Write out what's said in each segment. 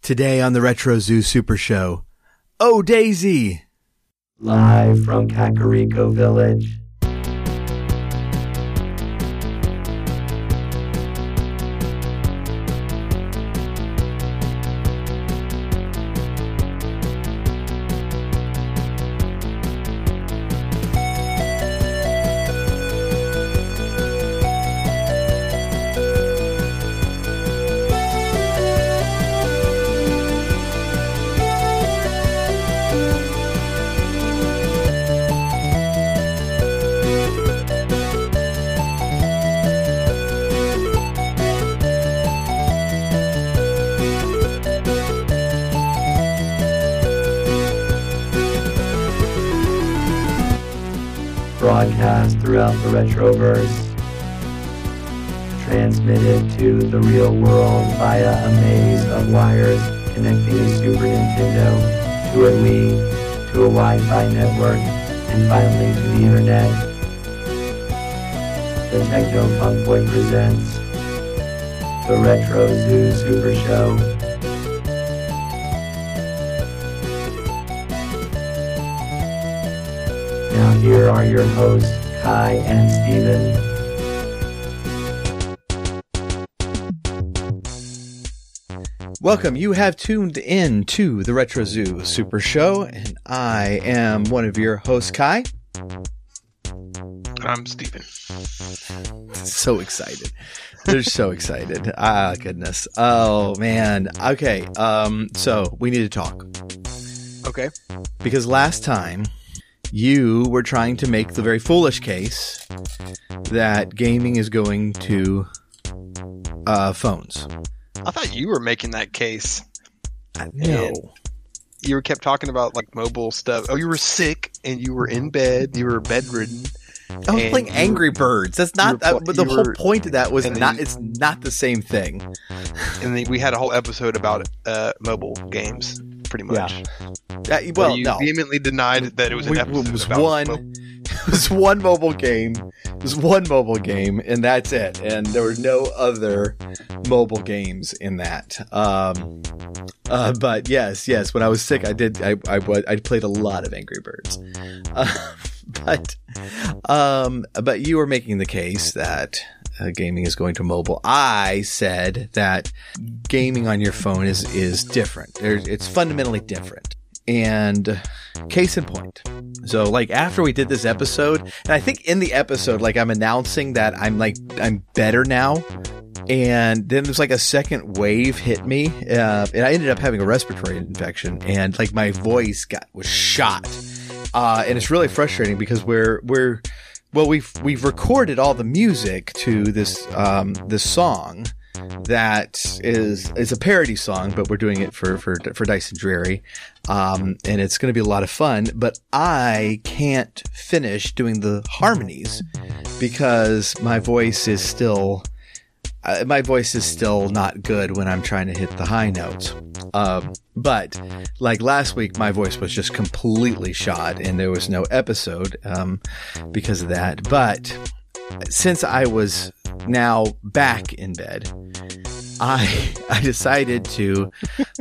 Today on the Retro Zoo Super Show, Oh Daisy! Live from Kakariko Village. Broadcast throughout the Retroverse. Transmitted to the real world via a maze of wires connecting a Super Nintendo to a Wii, to a Wi-Fi network, and finally to the Internet. The Techno Funk Boy presents the Retro Zoo Super Show. Now here are your hosts, Kai and Steven. Welcome, you have tuned in to the Retro Zoo Super Show, and I am one of your hosts, Kai. I'm Steven. So excited. They're so excited. Ah, goodness. Oh, man. Okay, so we need to talk. Okay. Because last time, you were trying to make the very foolish case that gaming is going to phones. I thought you were making that case. No. You kept talking about like mobile stuff. Oh, you were sick and you were in bed. You were bedridden. I was playing Angry Birds. That's not. But the whole point of that was not. It's not the same thing. And then we had a whole episode about mobile games, pretty much. Yeah. Well, you no. vehemently denied that it was an episode. It was about one. It was one mobile game. It was one mobile game, and that's it. And there were no other mobile games in that. But yes. When I was sick, I did. I played a lot of Angry Birds. But you were making the case that gaming is going to mobile. I said that gaming on your phone is different. It's fundamentally different. And case in point. So like after we did this episode, and I think in the episode, like I'm announcing that I'm better now. And then there's like a second wave hit me, and I ended up having a respiratory infection, and like my voice was shot. And it's really frustrating because we've recorded all the music to this song that is a parody song, but we're doing it for Dice and Dreary. And it's going to be a lot of fun, but I can't finish doing the harmonies because my voice is still not good when I'm trying to hit the high notes. But like last week, my voice was just completely shot and there was no episode, because of that. But since I was now back in bed, I decided to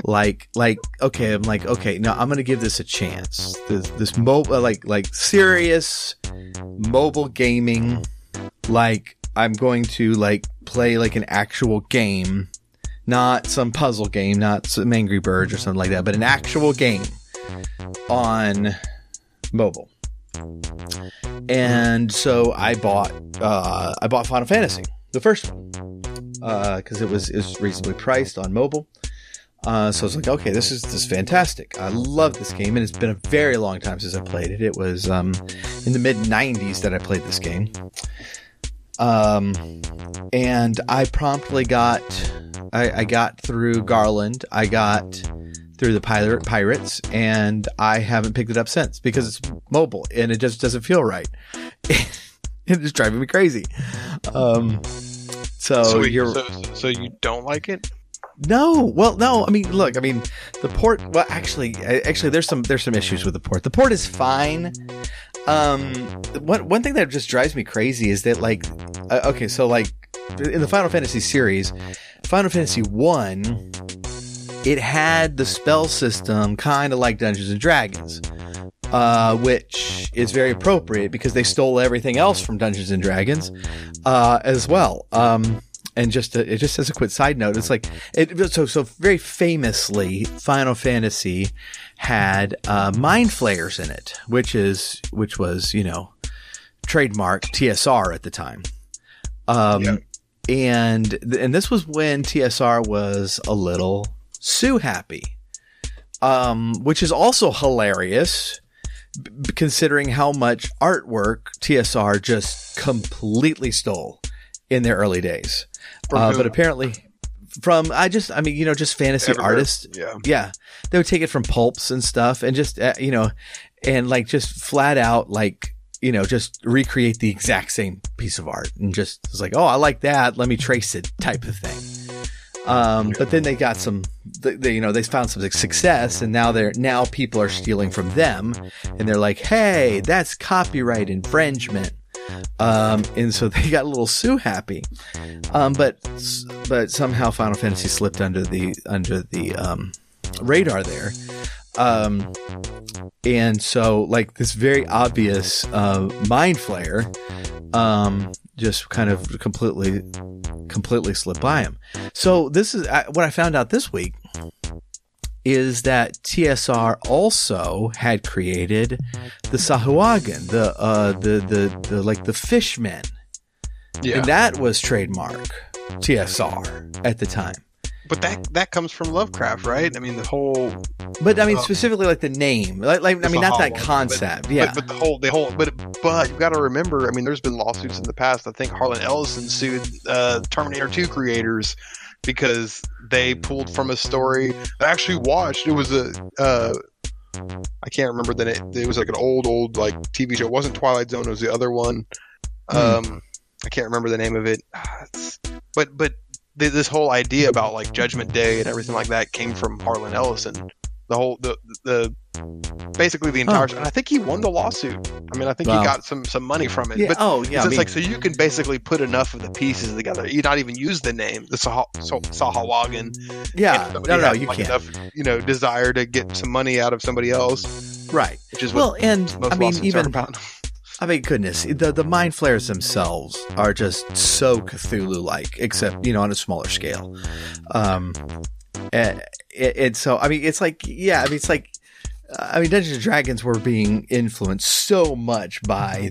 okay, no, I'm going to give this a chance. This mobile, like serious mobile gaming, like I'm going to like play like an actual game, not some puzzle game, not some Angry Birds or something like that, but an actual game on mobile. And so I bought Final Fantasy, the first one, because it was reasonably priced on mobile. So I was like, okay, this is fantastic. I love this game, and it's been a very long time since I played it. It was in the mid 90s that I played this game. And I promptly got through Garland. I got through the Pirates, and I haven't picked it up since because it's mobile and it just doesn't feel right. It's driving me crazy. So you don't like it? No. Well, no. I mean, look. I mean, the port. Well, actually, there's some issues with the port. The port is fine. One thing that just drives me crazy is that like, okay, so like in the Final Fantasy series, Final Fantasy 1 it had the spell system kind of like Dungeons and Dragons, which is very appropriate because they stole everything else from Dungeons and Dragons as well. And just as a quick side note, it's like so very famously, Final Fantasy had Mind Flayers in it, which was trademark TSR at the time. And this was when TSR was a little Sue happy, which is also hilarious considering how much artwork TSR just completely stole in their early days. But apparently from, just fantasy artists. Yeah. They would take it from pulps and stuff and just, and like just flat out, like, just recreate the exact same piece of art and just it's like, oh, I like that. Let me trace it type of thing. But then they got they found some success and now people are stealing from them and they're like, hey, that's copyright infringement. And so they got a little Sue happy. But somehow Final Fantasy slipped under the radar there. And so like this very obvious, Mind Flayer, just kind of completely slipped by him. So this is what I found out this week is that TSR also had created the Sahuagin, the fishmen. Yeah. And that was trademark TSR at the time. But that comes from Lovecraft, right? I mean, the whole. But I mean, specifically like the name, not that concept. Yeah. But the whole. But you got to remember. I mean, there's been lawsuits in the past. I think Harlan Ellison sued Terminator 2 creators because they pulled from a story I actually watched. It was I can't remember the name. It was like an old like TV show. It wasn't Twilight Zone. It was the other one. I can't remember the name of it. But this whole idea about like Judgment Day and everything like that came from Harlan Ellison. Basically the entire, and I think he won the lawsuit. I mean, I think he got some money from it. Yeah. But so you can basically put enough of the pieces together. You not even use the name, the Sahuagin. Yeah, no, you can't. Enough, desire to get some money out of somebody else, right? Which is what most lawsuits are about. I mean, goodness, the Mind Flayers themselves are just so Cthulhu-like, except, on a smaller scale. And so, I mean, it's like, Dungeons and Dragons were being influenced so much by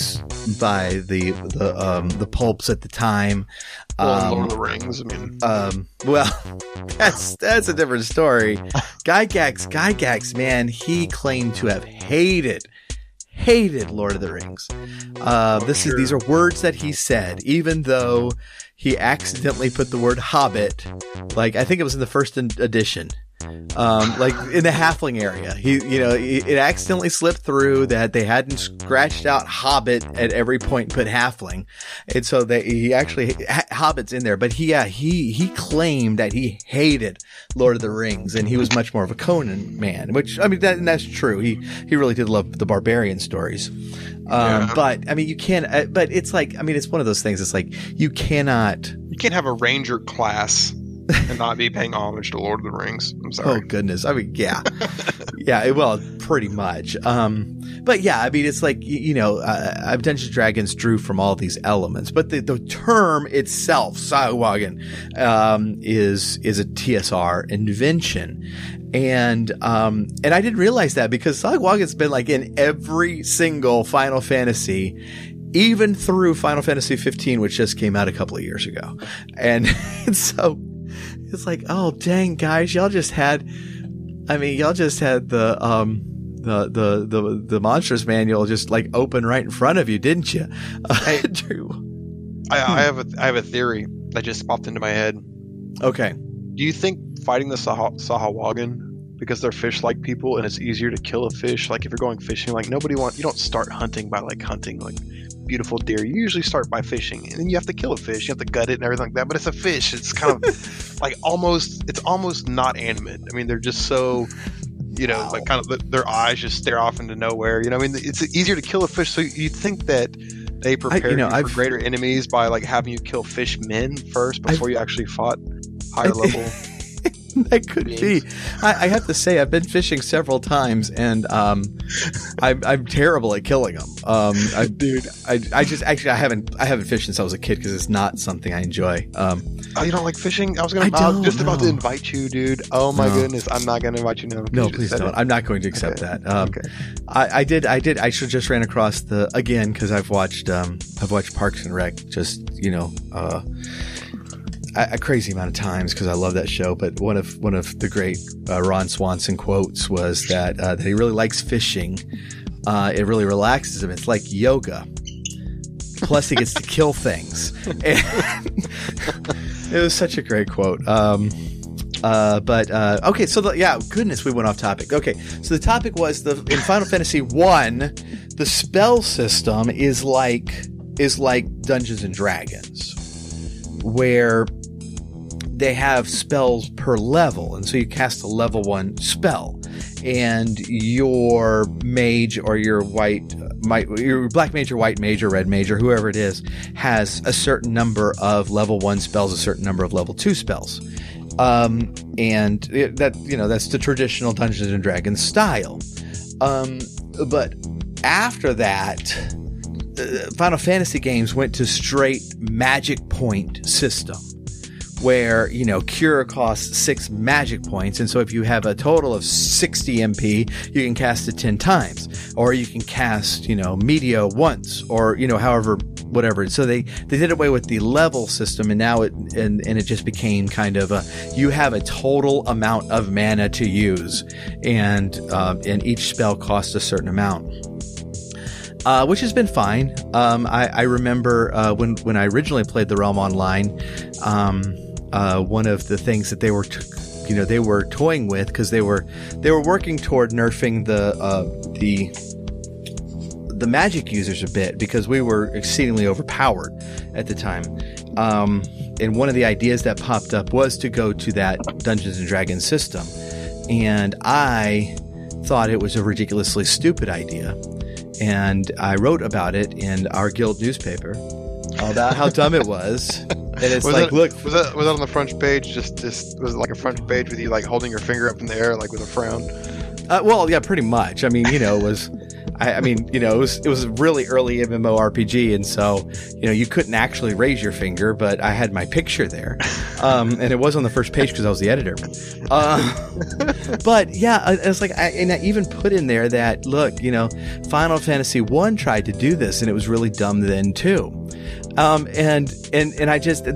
the pulps at the time. Lord of the Rings, I mean. Well, that's a different story. Gygax, man, he claimed to have hated Lord of the Rings. These are words that he said, even though he accidentally put the word Hobbit, like I think it was in the first edition, like in the halfling area. It accidentally slipped through that they hadn't scratched out Hobbit at every point, put halfling, and so he actually Hobbit's in there. But he claimed that he hated Lord of the Rings, and he was much more of a Conan man, which I mean that's true. He really did love the barbarian stories. But I mean, you can't. But it's like, I mean, it's one of those things. It's like you can't have a ranger class and not be paying homage to Lord of the Rings. I'm sorry. Oh goodness. I mean, yeah, yeah. Well, pretty much. But yeah, I mean, it's like Dungeons & Dragons drew from all these elements, but the term itself, Sahuagin, is a TSR invention. And I didn't realize that because Sahuagin's been like in every single Final Fantasy, even through Final Fantasy 15, which just came out a couple of years ago. And so it's like, oh dang guys, y'all just had the Monsters Manual just like open right in front of you, didn't you? Hey, I have a theory that just popped into my head. Okay. Do you think fighting the Sahuagin, because they're fish-like people and it's easier to kill a fish, like if you're going fishing, like you don't start hunting by like hunting like beautiful deer. You usually start by fishing, and then you have to kill a fish. You have to gut it and everything like that. But it's a fish. It's kind of like it's almost not animate. I mean, they're just so, like kind of their eyes just stare off into nowhere. I mean, it's easier to kill a fish. So you think that they prepare you for greater enemies by like having you kill fish men first before you actually fought higher level. That could be. I have to say, I've been fishing several times, and I'm terrible at killing them. I haven't fished since I was a kid because it's not something I enjoy. Oh, you don't like fishing? I was just about to invite you, dude. Oh my goodness, I'm not going to invite you now. No, please don't. I'm not going to accept that. Okay. I actually just ran across again because I've watched Parks and Rec. Just a crazy amount of times because I love that show. But one of the great Ron Swanson quotes was that he really likes fishing. It really relaxes him. It's like yoga. Plus, he gets to kill things. And it was such a great quote. Okay. So goodness, we went off topic. Okay. So the topic was in Final Fantasy 1, the spell system is like Dungeons and Dragons, where they have spells per level, and so you cast a level 1 spell, and your mage or your black mage or white mage or red mage or whoever it is has a certain number of level 1 spells, a certain number of level 2 spells, and that's the traditional Dungeons and Dragons style. But after that, Final Fantasy games went to straight magic point system, where, cure costs 6 magic points. And so if you have a total of 60 MP, you can cast it 10 times, or you can cast, Meteor once, or, however, whatever. So they did away with the level system, and now it just became kind of you have a total amount of mana to use, and each spell costs a certain amount. Which has been fine. I remember when I originally played the Realm Online, one of the things that they were toying with, because they were working toward nerfing the magic users a bit, because we were exceedingly overpowered at the time. And one of the ideas that popped up was to go to that Dungeons and Dragons system, and I thought it was a ridiculously stupid idea. And I wrote about it in our guild newspaper about how dumb it was. And it's was that on the front page? Just was it like a front page with you like holding your finger up in the air, like with a frown? Well, yeah, pretty much. I mean, it was. It was a really early MMORPG, and so you couldn't actually raise your finger, but I had my picture there, and it was on the first page because I was the editor. But yeah, it's like, I even put in there that, look, Final Fantasy 1 tried to do this, and it was really dumb then too. And I just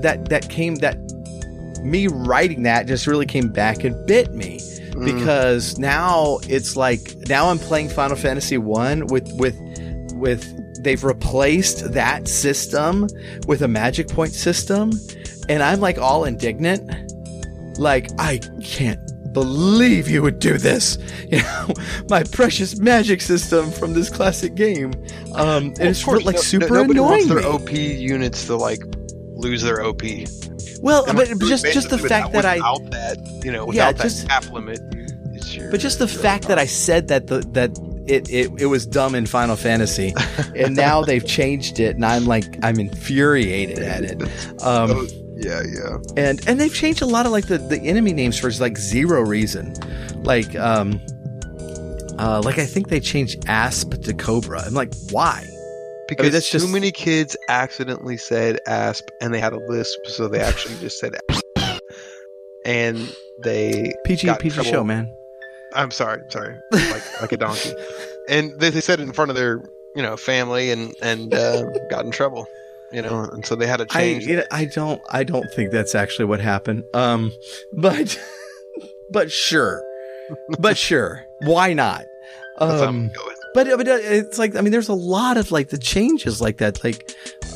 me writing that just really came back and bit me. Because now it's like, now I'm playing Final Fantasy 1 with they've replaced that system with a magic point system, and I'm like all indignant. Like, I can't believe you would do this. My precious magic system from this classic game. And it's like super nobody annoying. Wants their OP units to like lose their OP. Well, but just the fact that without that cap limit, but just the fact that I said that it was dumb in Final Fantasy, and now they've changed it, and I'm infuriated at it. Yeah. And they've changed a lot of like the enemy names for like zero reason, like I think they changed Asp to Cobra. I'm like, why? Because that's too many kids accidentally said Asp, and they had a lisp, so they actually just said Asp. And they PG show, man. I'm sorry, like a donkey. And they said it in front of their family, and got in trouble, and so they had to change. I don't think that's actually what happened. But sure, why not? That's how I'm going. But it's like, I mean, there's a lot of like the changes like that. Like,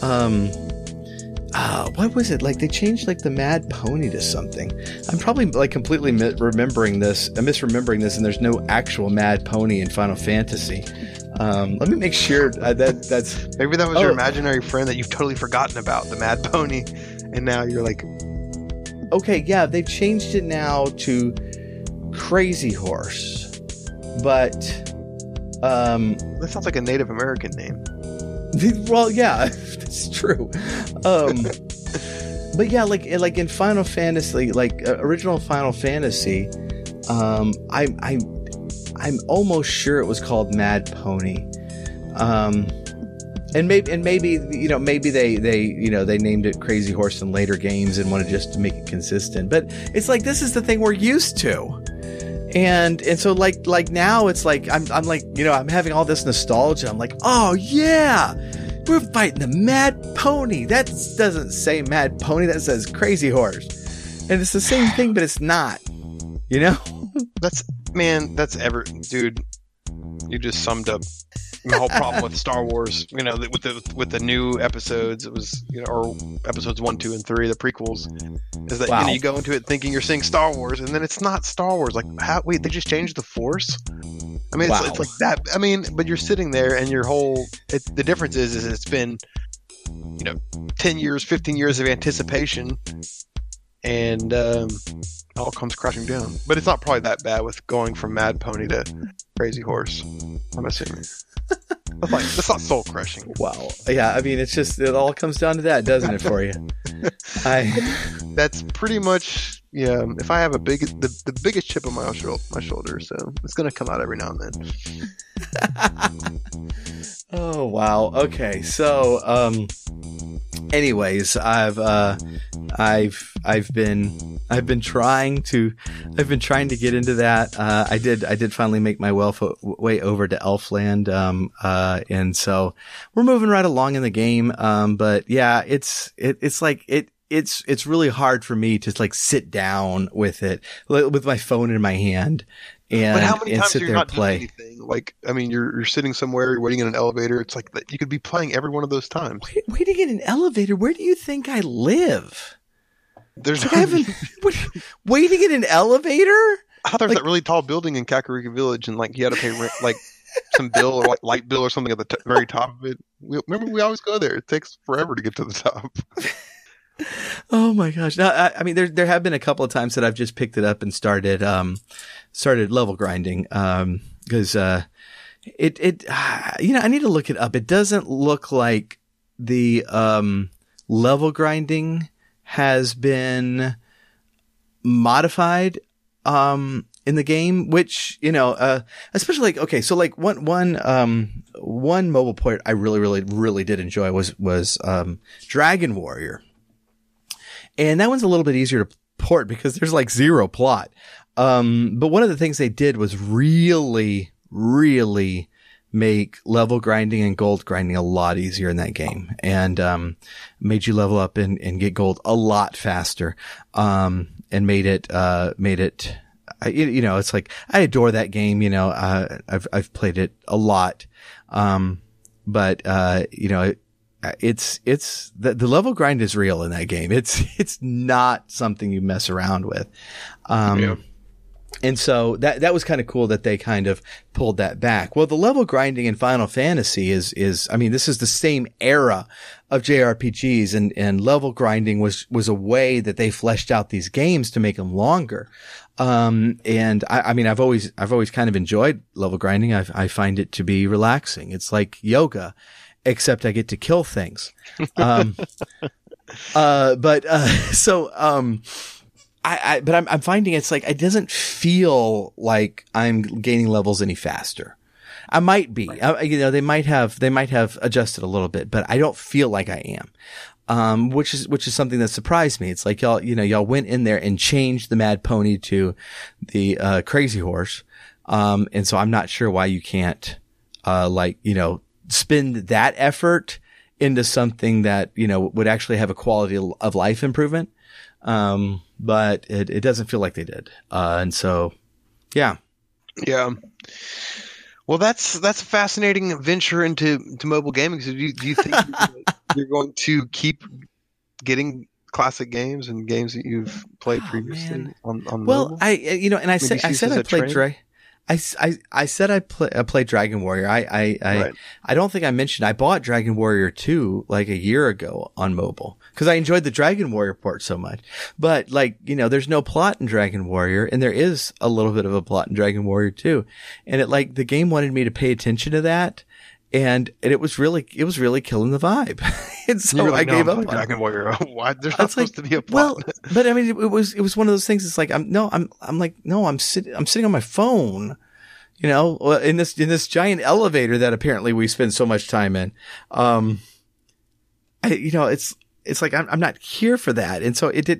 what was it? Like they changed like the Mad Pony to something. I'm probably like completely misremembering this, and there's no actual Mad Pony in Final Fantasy. Let me make sure that's maybe that was your imaginary friend that you've totally forgotten about, the Mad Pony, and now you're like, okay, yeah, they've changed it now to Crazy Horse, but. That sounds like a Native American name. Well, yeah, that's true. But yeah, like in Final Fantasy, original Final Fantasy, I'm almost sure it was called Mad Pony. And maybe they named it Crazy Horse in later games and wanted just to make it consistent. But it's like, this is the thing we're used to. And so like now it's like, I'm like, I'm having all this nostalgia. I'm like, oh yeah, we're fighting the Mad Pony. That doesn't say Mad Pony. That says Crazy Horse. And it's the same thing, but it's not, Dude, you just summed up my whole problem with Star Wars. With the new episodes, it was or episodes 1, 2, and 3, the prequels, is that Wow. you go into it thinking you're seeing Star Wars, and then it's not Star Wars. Like, wait, they just changed the Force? I mean, Wow. it's like that. I mean, but you're sitting there, and your whole the difference is it's been 10 years, 15 years of anticipation, and it all comes crashing down. But it's not probably that bad with going from Mad Pony to Crazy Horse, I'm assuming. That's not soul crushing. Wow. Yeah, I mean, it all comes down to that, doesn't it, for you? That's pretty much, if I have the biggest chip on my shoulder, so it's going to come out every now and then. Oh, wow. Okay. So, anyways, I've been trying to get into that. I did finally make my way over to Elfland. And so we're moving right along in the game. But yeah, it's really hard for me to like sit down with it, with my phone in my hand. But how many times sit are you there not and play? doing anything? Like, I mean, you're sitting somewhere, you're waiting in an elevator. It's like that you could be playing every one of those times. Waiting in an elevator? Where do you think I live? There's Waiting in an elevator? I thought there was that really tall building in Kakariko Village, and like you had to pay rent, like some bill or like light bill or something at the very top of it. Remember, we always go there. It takes forever to get to the top. Oh my gosh! No, I mean, there have been a couple of times that I've just picked it up and started level grinding, because I need to look it up. It doesn't look like the level grinding has been modified in the game, which especially like, okay, so like one mobile port I really did enjoy was Dragon Warrior. And that one's a little bit easier to port because there's like zero plot. But one of the things they did was really make level grinding and gold grinding a lot easier in that game, and made you level up and get gold a lot faster. And made it it's like, I adore that game. I've played it a lot. But it's the level grind is real in that game. It's not something you mess around with. Yeah. And so that was kind of cool that they kind of pulled that back. Well, the level grinding in Final Fantasy is, I mean, this is the same era of JRPGs, and level grinding was a way that they fleshed out these games to make them longer. And I mean, I've always kind of enjoyed level grinding. I find it to be relaxing. It's like yoga, except I get to kill things. But I'm finding it's like, it doesn't feel like I'm gaining levels any faster. I might be, they might have adjusted a little bit, but I don't feel like I am. Which is something that surprised me. It's like y'all went in there and changed the Mad Pony to the, Crazy Horse. And so I'm not sure why you can't, spend that effort into something that, would actually have a quality of life improvement. But it doesn't feel like they did. And so, yeah. Yeah. Well, that's a fascinating venture into mobile gaming. So do you think you're going to keep getting classic games and games that you've played previously on well, mobile? I said I played I said I played Dragon Warrior. Right. I don't think I mentioned I bought Dragon Warrior 2 like a year ago on mobile because I enjoyed the Dragon Warrior port so much. But there's no plot in Dragon Warrior, and there is a little bit of a plot in Dragon Warrior 2. And the game wanted me to pay attention to that. and it was really killing the vibe. And so You were I like, no, gave I'm up playing on it. Dragon Warrior. Why? There's not It's like, supposed to be a plot. well, but I mean, it was one of those things. It's like, I'm sitting on my phone, you know, in this giant elevator that apparently we spend so much time in. It's like, I'm not here for that. And so it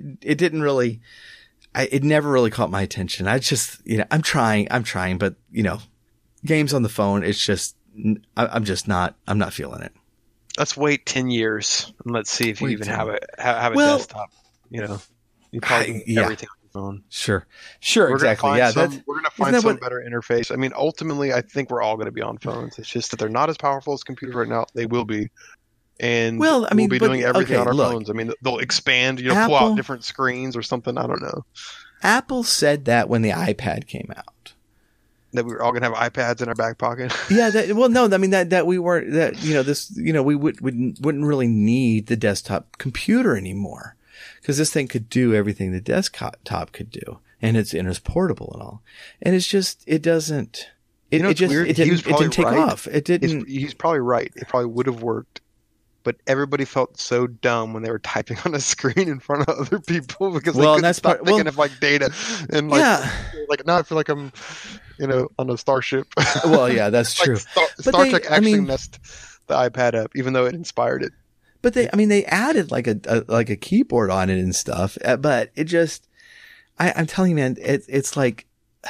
never really caught my attention. I just, you know, I'm trying, but you know, games on the phone, it's just, I'm not feeling it. Let's wait 10 years and let's see if you even have a Well, desktop. You know, you probably yeah. everything on your phone. Sure, We're exactly. Gonna Yeah, we're gonna find some better interface. I mean, ultimately, I think we're all going to be on phones. It's just that they're not as powerful as computers right now. They will be, and Well, I mean, we'll be but- doing everything okay, on our look. phones. I mean, they'll expand. You know, pull Apple- out different screens or something. I don't know. Apple said that when the iPad came out. That we were all going to have iPads in our back pocket. Yeah, that we weren't, that, you know, this, you know, we wouldn't really need the desktop computer anymore, because this thing could do everything the desktop could do, and it's portable and all, and it's just, it doesn't, it, You know, it it's just, weird. it He was didn't take probably right. off. It didn't. He's probably right. It probably would have worked. But everybody felt so dumb when they were typing on a screen in front of other people because they Well, and couldn't that's stop part- thinking well- of like data and like, Yeah. like now I feel like I'm, you know, on a starship. Well, yeah, that's Like true. Star But Trek I actually mean- messed the iPad up, even though it inspired it. But they added like a keyboard on it and stuff. But it just, I'm telling you, man, it's like,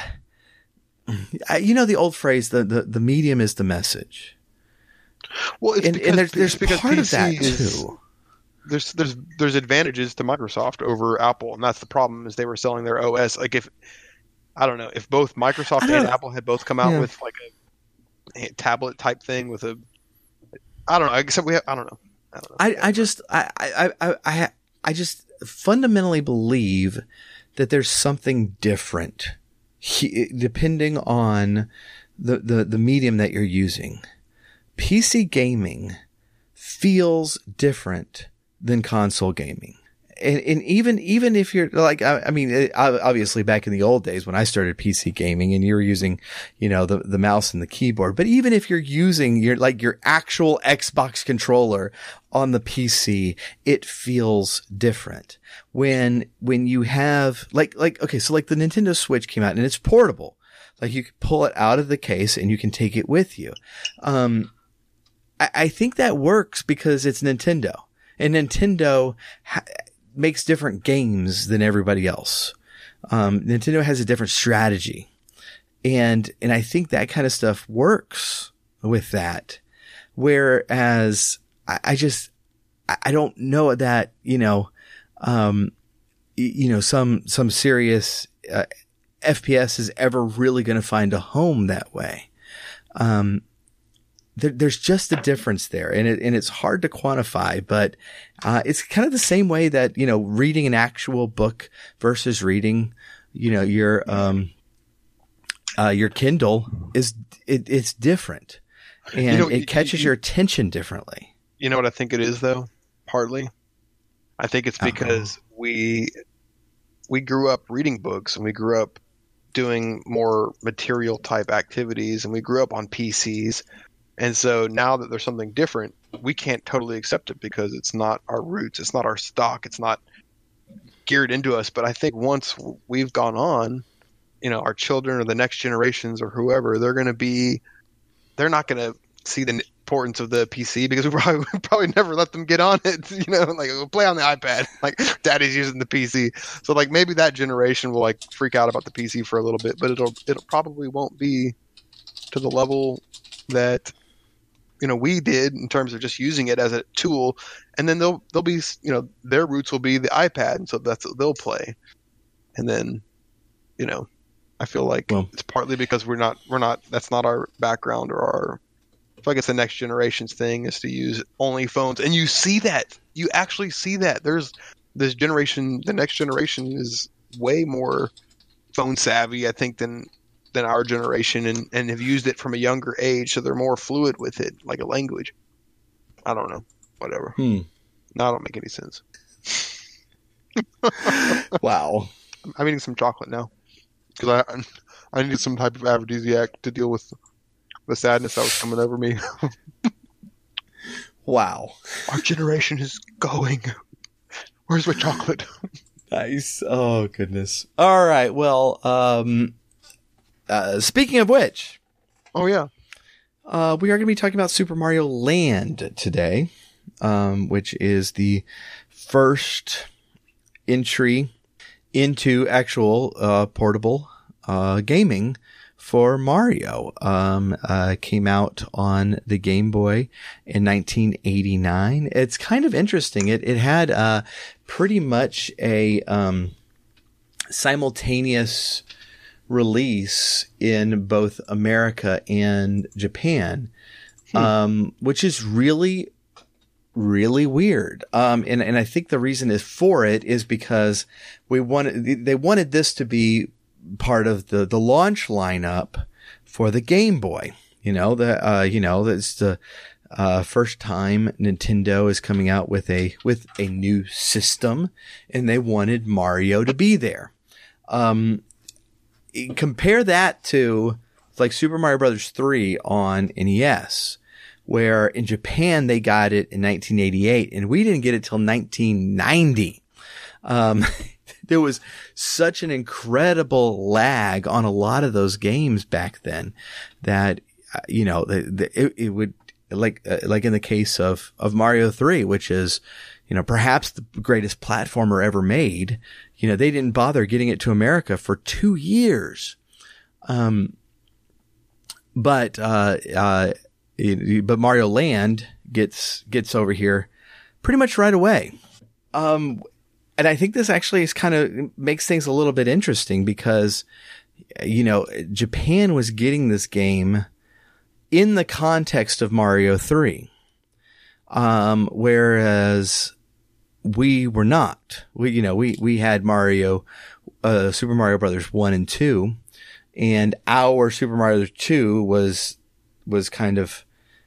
you know, the old phrase, the medium is the message. Well, it's And because, there's it's because part of PC that is, too. there's advantages to Microsoft over Apple, and that's the problem. Is they were selling their OS like if I don't know if both Microsoft I don't and know. Apple had both come out Yeah. with like a tablet type thing with a I don't know. Except I don't know. I just fundamentally believe that there's something different depending on the medium that you're using. PC gaming feels different than console gaming. And even if you're like, I mean, obviously back in the old days when I started PC gaming and you were using, you know, the mouse and the keyboard, but even if you're using your actual Xbox controller on the PC, it feels different. When you have okay, so like the Nintendo Switch came out and it's portable. Like you can pull it out of the case and you can take it with you. I think that works because it's Nintendo, and Nintendo makes different games than everybody else. Nintendo has a different strategy, and I think that kind of stuff works with that. Whereas I don't know that, some serious FPS is ever really going to find a home that way. There's just a difference there, and it's hard to quantify, but it's kind of the same way that, reading an actual book versus reading, your Kindle it's different, and it catches your attention differently. You know what I think it is though? Partly, I think it's because we grew up reading books and we grew up doing more material type activities and we grew up on PCs. And so now that there's something different, we can't totally accept it because it's not our roots. It's not our stock. It's not geared into us. But I think once we've gone on, our children or the next generations or whoever, they're not going to see the importance of the PC because we probably never let them get on it. Like we'll play on the iPad, like daddy's using the PC. So like maybe that generation will like freak out about the PC for a little bit, but it'll probably won't be to the level that we did in terms of just using it as a tool, and then they'll be, their roots will be the iPad, and so that's what they'll play. And then, I feel like it's partly because we're not, that's not our background or our, I feel like it's the next generation's thing is to use only phones. And you see that, you actually see that there's this generation, the next generation is way more phone savvy, I think, than our generation, and have used it from a younger age, so they're more fluid with it, like a language. I don't know. Whatever. No, I don't make any sense. Wow. I'm eating some chocolate now because I need some type of aphrodisiac to deal with the sadness that was coming over me. Wow. Our generation is going. Where's my chocolate? Nice. Oh, goodness. All right. Well, speaking of which. Oh, yeah. We are going to be talking about Super Mario Land today, which is the first entry into actual portable gaming for Mario. Came out on the Game Boy in 1989. It's kind of interesting. It had pretty much a simultaneous release in both America and Japan, which is really, really weird. And I think the reason is because they wanted this to be part of the launch lineup for the Game Boy. That's the first time Nintendo is coming out with a new system, and they wanted Mario to be there. Compare that to like Super Mario Brothers 3 on NES, where in Japan they got it in 1988 and we didn't get it till 1990. There was such an incredible lag on a lot of those games back then that, it would like in the case of Mario 3, which is, perhaps the greatest platformer ever made. They didn't bother getting it to America for 2 years. But Mario Land gets over here pretty much right away. And I think this actually is kind of makes things a little bit interesting because, Japan was getting this game in the context of Mario 3. Whereas we were not. We had Mario, Super Mario Brothers 1 and 2, and our Super Mario 2 was kind of,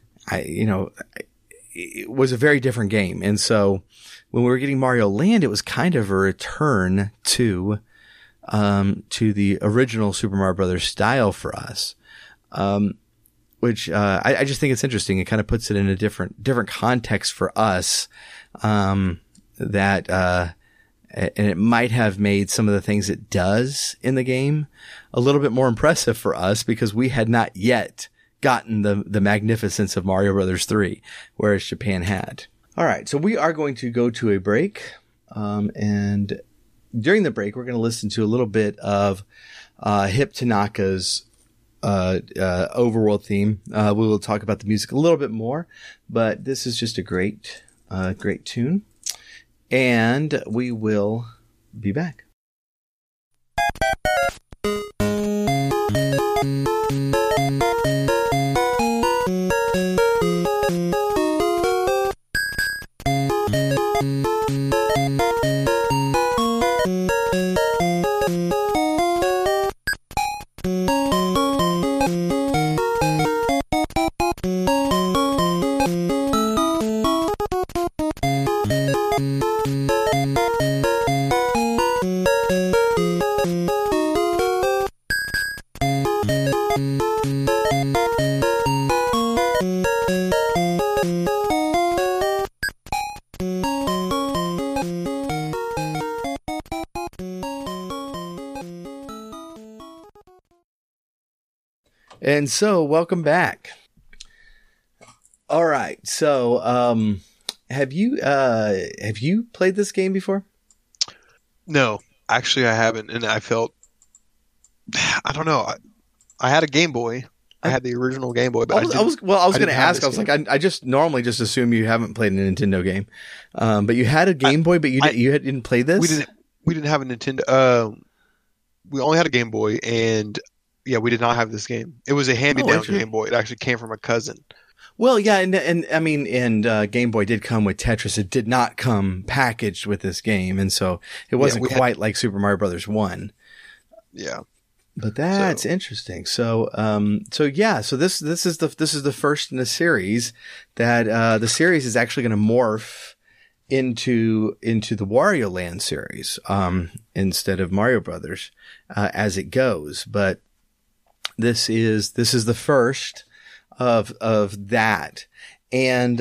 it was a very different game. And so when we were getting Mario Land, it was kind of a return to the original Super Mario Brothers style for us. Which, I just think it's interesting. It kind of puts it in a different context for us. And it might have made some of the things it does in the game a little bit more impressive for us because we had not yet gotten the magnificence of Mario Brothers 3, whereas Japan had. All right. So we are going to go to a break. And during the break, we're going to listen to a little bit of, Hip Tanaka's overworld theme. We will talk about the music a little bit more, but this is just a great tune, and we will be back. And so, welcome back. All right. So, have you played this game before? No, actually I haven't. And I felt, I don't know. I had a Game Boy. I had the original Game Boy, but I was going to ask. I was like, I just normally just assume you haven't played a Nintendo game. But you had a Game Boy, but you didn't play this? We didn't have a Nintendo. We only had a Game Boy, and yeah, we did not have this game. It was a hand-me-down Game Boy. It actually came from a cousin. Well, yeah, and I mean, Game Boy did come with Tetris. It did not come packaged with this game, and so it wasn't quite like Super Mario Brothers 1. Yeah. But that's interesting. So this is the first in the series that the series is actually going to morph into the Wario Land series instead of Mario Brothers as it goes. But this is the first of that. And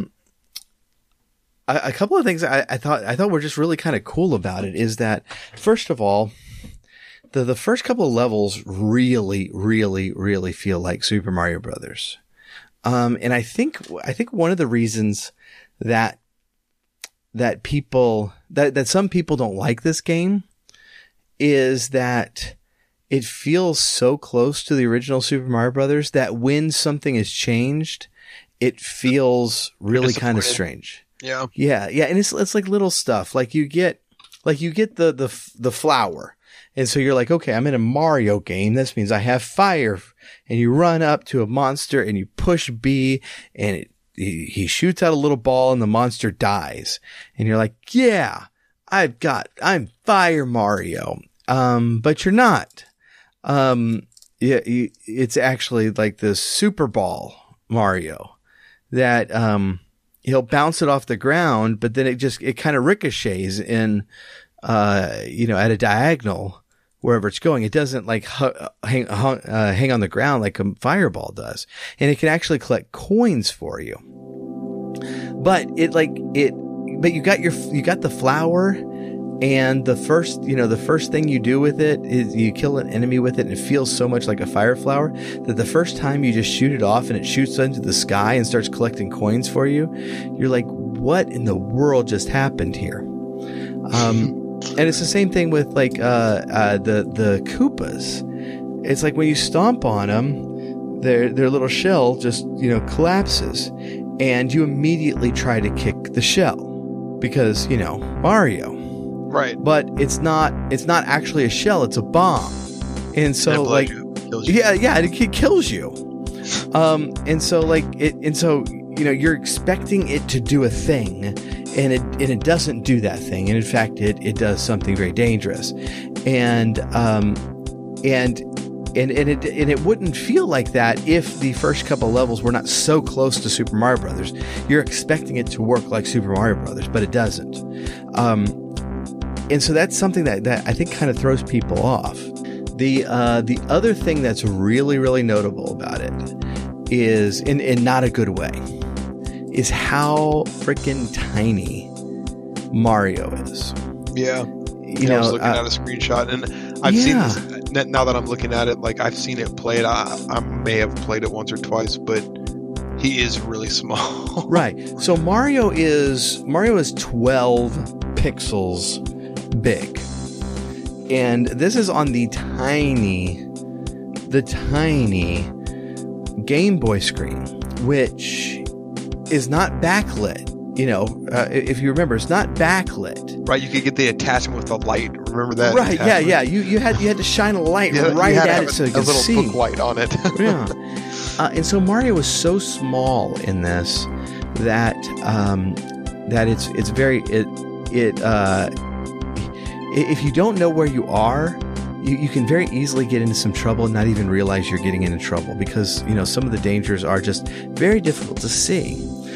a couple of things I thought were just really kind of cool about it is that, first of all, the first couple of levels really, really, really feel like Super Mario Brothers. And I think one of the reasons that some people don't like this game is that it feels so close to the original Super Mario Brothers that when something is changed, it feels really kind of strange. Yeah. Yeah. And it's like little stuff. Like you get the flower. And so you're like, okay, I'm in a Mario game. This means I have fire. And you run up to a monster and you push B and he shoots out a little ball and the monster dies. And you're like, yeah, I'm Fire Mario. But you're not. It's actually like this Super Ball Mario that, he'll bounce it off the ground, but then it kind of ricochets in, at a diagonal wherever it's going. It doesn't like hang on the ground like a fireball does. And it can actually collect coins for you. But you got the flower, and the first thing you do with it is you kill an enemy with it, and it feels so much like a fire flower that the first time you just shoot it off and it shoots into the sky and starts collecting coins for you, you're like, what in the world just happened here? And it's the same thing with like the Koopas. It's like when you stomp on them, their little shell just collapses, and you immediately try to kick the shell because Mario. Right. But it's not actually a shell, it's a bomb. And so like kills you. Yeah, it kills you. And so you're expecting it to do a thing, and it doesn't do that thing. And in fact it does something very dangerous. And it wouldn't feel like that if the first couple levels were not so close to Super Mario Brothers. You're expecting it to work like Super Mario Brothers, but it doesn't. And so that's something that I think kind of throws people off. The other thing that's really, really notable about it is, in not a good way, is how freaking tiny Mario is. Yeah. I was looking at a screenshot, and I've seen this. Now that I'm looking at it, like I've seen it played. I may have played it once or twice, but he is really small. Right. So Mario is 12 pixels big, and this is on the tiny Game Boy screen, which is not backlit. If you remember, it's not backlit. Right, you could get the attachment with the light. Remember that? Right, attachment? Yeah. You had to shine a light right at it so you could see. A little book light on it. Yeah. And so Mario was so small in this that it's very if you don't know where you are, you can very easily get into some trouble and not even realize you're getting into trouble because some of the dangers are just very difficult to see.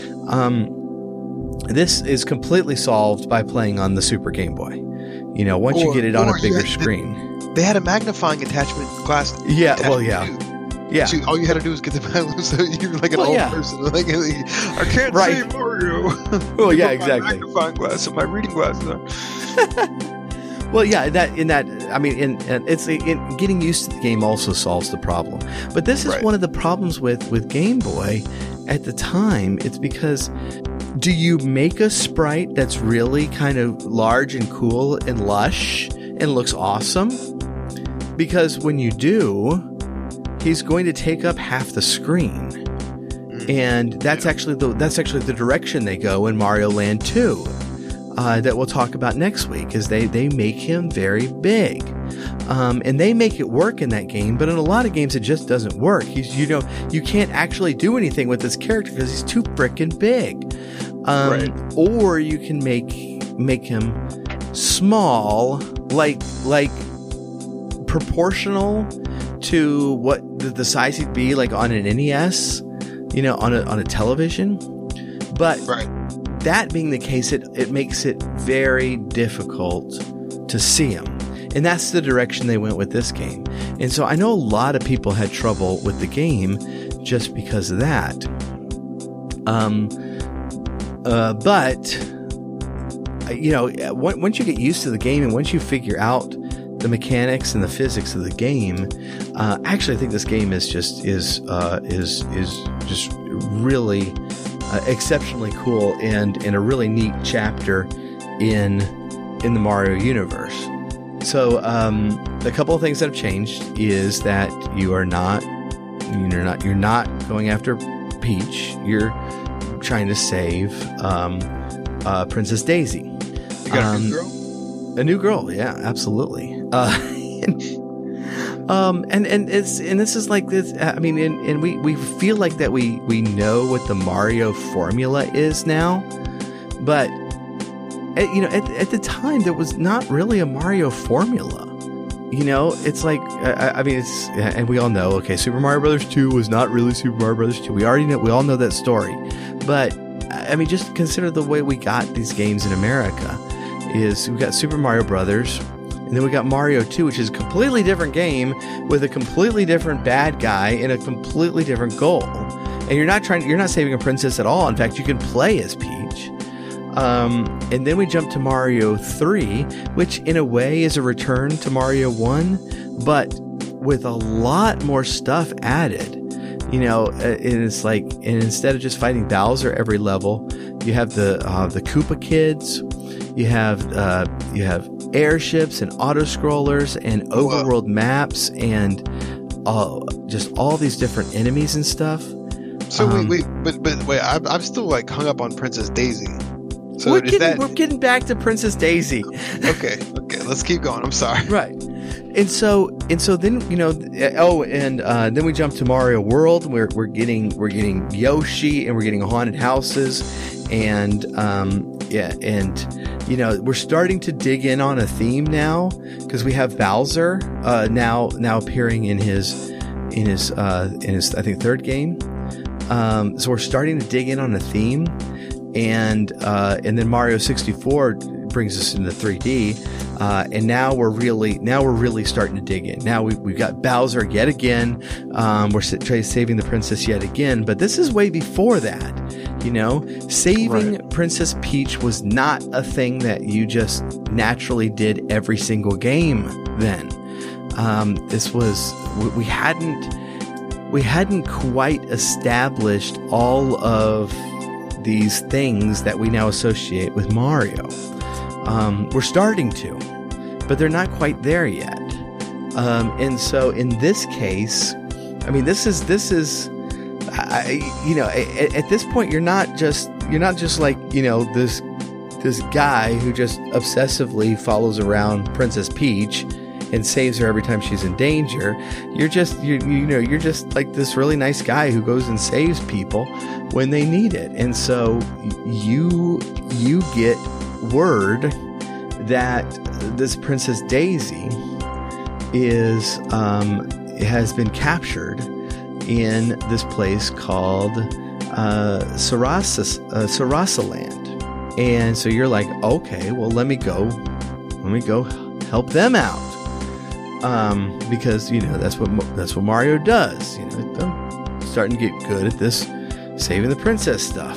This is completely solved by playing on the Super Game Boy. Once you get it on a bigger screen. They had a magnifying attachment glass. Yeah, yeah. So all you had to do was get the magnifying, so you're like an old person. Like, I can't see Mario. Well, yeah, exactly. Magnifying glass and my reading glasses. Well, yeah, it's getting used to the game also solves the problem. But this is one of the problems with Game Boy at the time. It's because, do you make a sprite that's really kind of large and cool and lush and looks awesome? Because when you do, he's going to take up half the screen. And that's actually the direction they go in Mario Land 2. That we'll talk about next week, is they make him very big. And they make it work in that game, but in a lot of games it just doesn't work. You can't actually do anything with this character because he's too frickin' big. Or you can make him small, like proportional to what the size he'd be like on an NES, on a television. But that being the case, it makes it very difficult to see him. And that's the direction they went with this game. And so I know a lot of people had trouble with the game just because of that. But once you get used to the game and once you figure out the mechanics and the physics of the game, actually I think this game is just really exceptionally cool and a really neat chapter in the Mario universe. So a couple of things that have changed is that you're not going after Peach. You're trying to save Princess Daisy. You got a new girl? A new girl, yeah, absolutely. And this is like this. I mean, and we feel like that we know what the Mario formula is now, but at the time there was not really a Mario formula. It's like and we all know. Okay, Super Mario Brothers 2 was not really Super Mario Brothers 2. We all know that story, but I mean, just consider the way we got these games in America. Is we got Super Mario Brothers, and then we got Mario 2, which is a completely different game with a completely different bad guy and a completely different goal. And you're not saving a princess at all. In fact, you can play as Peach. And then we jump to Mario 3, which in a way is a return to Mario 1, but with a lot more stuff added. And it's like, and instead of just fighting Bowser every level, you have the Koopa Kids. You have airships and auto-scrollers and overworld maps and just all these different enemies and stuff. So wait, I'm still like hung up on Princess Daisy. So we're getting back to Princess Daisy. Okay, let's keep going. I'm sorry. Right. And so then then we jump to Mario World. We're getting Yoshi and we're getting haunted houses and we're starting to dig in on a theme now because we have Bowser now appearing in his I think third game. So we're starting to dig in on a theme, and then Mario 64 brings us into 3D, and now we're really starting to dig in. Now we've got Bowser yet again. We're saving the princess yet again, but this is way before that. Saving right. Princess Peach was not a thing that you just naturally did every single game then. This was, we hadn't quite established all of these things that we now associate with Mario. We're starting to, but they're not quite there yet. And so in this case, I mean, this is at this point, you're not just like, this guy who just obsessively follows around Princess Peach and saves her every time she's in danger. You're just like this really nice guy who goes and saves people when they need it. And so you get word that this Princess Daisy has been captured in this place called Sarasaland. And so you're like, okay, well, let me go help them out. Because that's what Mario does. Starting to get good at this saving the princess stuff.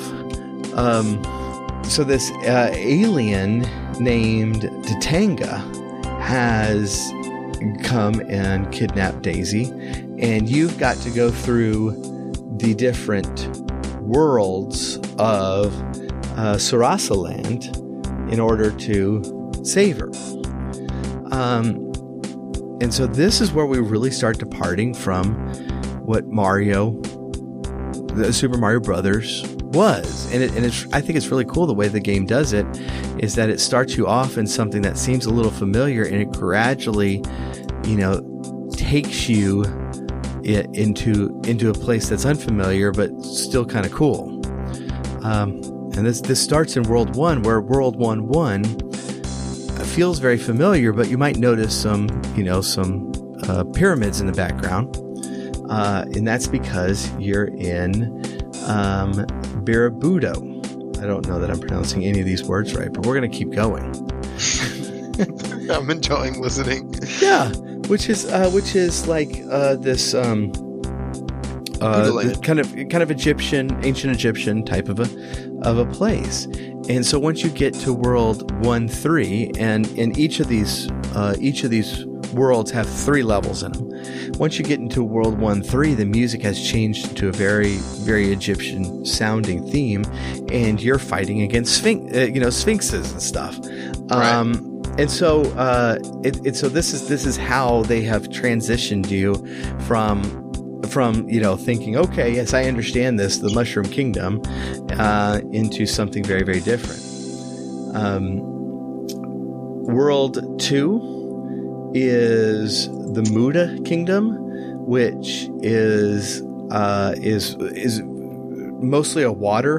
So this alien named Tatanga has come and kidnapped Daisy, and you've got to go through the different worlds of Sarasaland in order to save her. And so this is where we really start departing from what the Super Mario Brothers was. And I think it's really cool the way the game does it, is that it starts you off in something that seems a little familiar, and it gradually, takes you into a place that's unfamiliar, but still kind of cool. And this starts in World 1, where World 1 feels very familiar, but you might notice some pyramids in the background. And that's because you're in Barabudo. I don't know that I'm pronouncing any of these words right, but we're going to keep going. I'm enjoying listening. Yeah, which is like this kind of ancient Egyptian type of a place. And so once you get to world 1-3, and in each of these worlds have 3 levels in them. Once you get into world 1-3, the music has changed to a very, very Egyptian sounding theme, and you're fighting against sphinxes and stuff. Right. And so, so this is how they have transitioned you from thinking, okay, yes, I understand this, the Mushroom Kingdom, into something very, very different. World 2 is the Muda Kingdom, which is mostly a water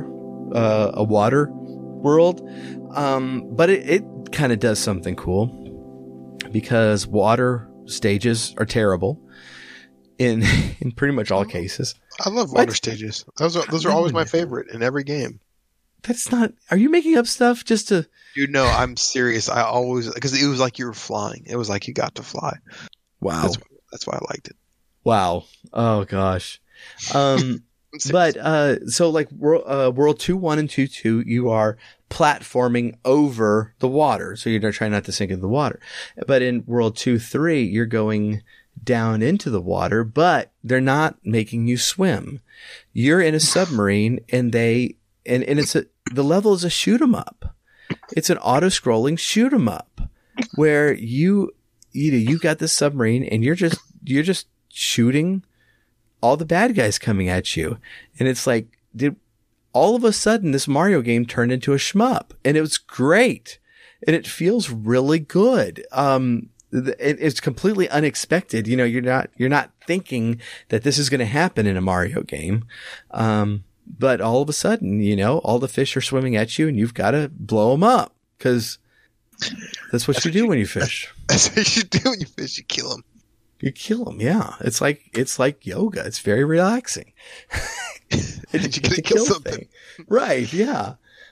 world, but it kind of does something cool, because water stages are terrible in pretty much all cases. I love water stages. Those are always my favorite in every game. That's not. Are you making up stuff just to? Dude, no, I'm serious. I always, because it was like you were flying. It was like you got to fly. Wow. That's why I liked it. Wow. Oh gosh. But so like World 2, 1 and 2, 2, you are platforming over the water, so you're trying not to sink into the water. But in World 2, 3, you're going down into the water, but they're not making you swim. You're in a submarine, and the level is a shoot 'em up. It's an auto-scrolling shoot 'em up where you got this submarine, and you're just shooting all the bad guys coming at you. And it's like, all of a sudden this Mario game turned into a shmup, and it was great, and it feels really good. It's completely unexpected. You're not thinking that this is going to happen in a Mario game. But all of a sudden, all the fish are swimming at you, and you've got to blow them up, because that's what you do when you fish. That's what you do when you fish. You kill them. You kill them. Yeah. It's like yoga. It's very relaxing. You gotta kill something. Right. Yeah.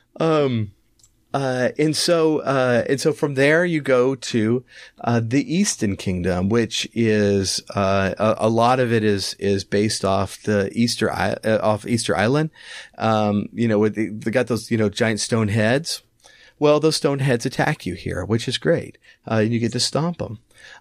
And so from there you go to the Eastern Kingdom, which is a lot of it is based off the Easter Island. They got those giant stone heads. Well, those stone heads attack you here, which is great. You get to stomp them.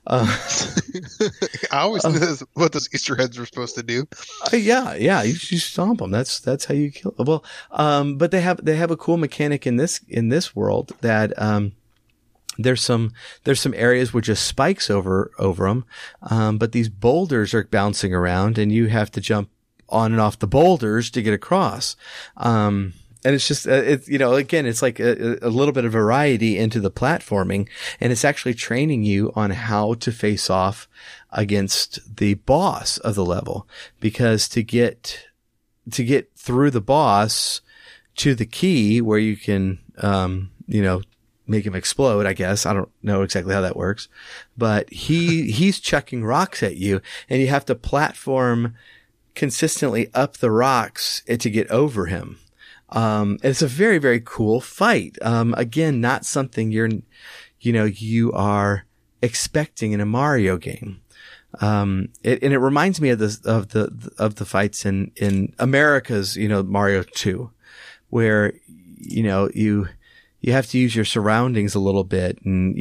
I always knew what those Easter heads were supposed to do. Yeah, you stomp them. That's how you kill them. Well, but they have a cool mechanic in this world that there's some areas with just spikes over them, but these boulders are bouncing around, and you have to jump on and off the boulders to get across. And it's just, again, it's like a little bit of variety into the platforming, and it's actually training you on how to face off against the boss of the level, because to get through the boss to the key where you can, make him explode, I guess. I don't know exactly how that works, but he's chucking rocks at you, and you have to platform consistently up the rocks to get over him. It's a very, very cool fight. Again, not something you are expecting in a Mario game. It reminds me of the fights in America's, Mario 2, where, you have to use your surroundings a little bit, and,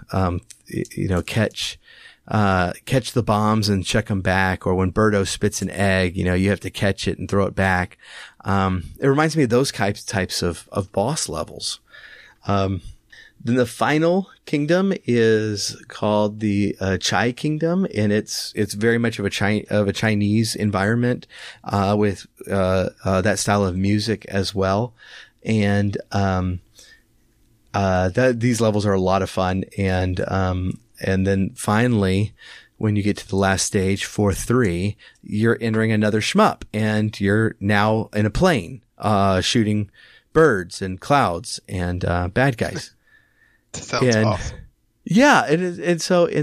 catch the bombs and check them back. Or when Birdo spits an egg, you have to catch it and throw it back. It reminds me of those types of boss levels. Then the final kingdom is called the Chai Kingdom, and it's very much of a Chinese environment with that style of music as well. And these levels are a lot of fun. And then finally, when you get to the last stage, 4-3, you're entering another shmup, and you're now in a plane, shooting birds and clouds and bad guys. That sounds awesome. Yeah, and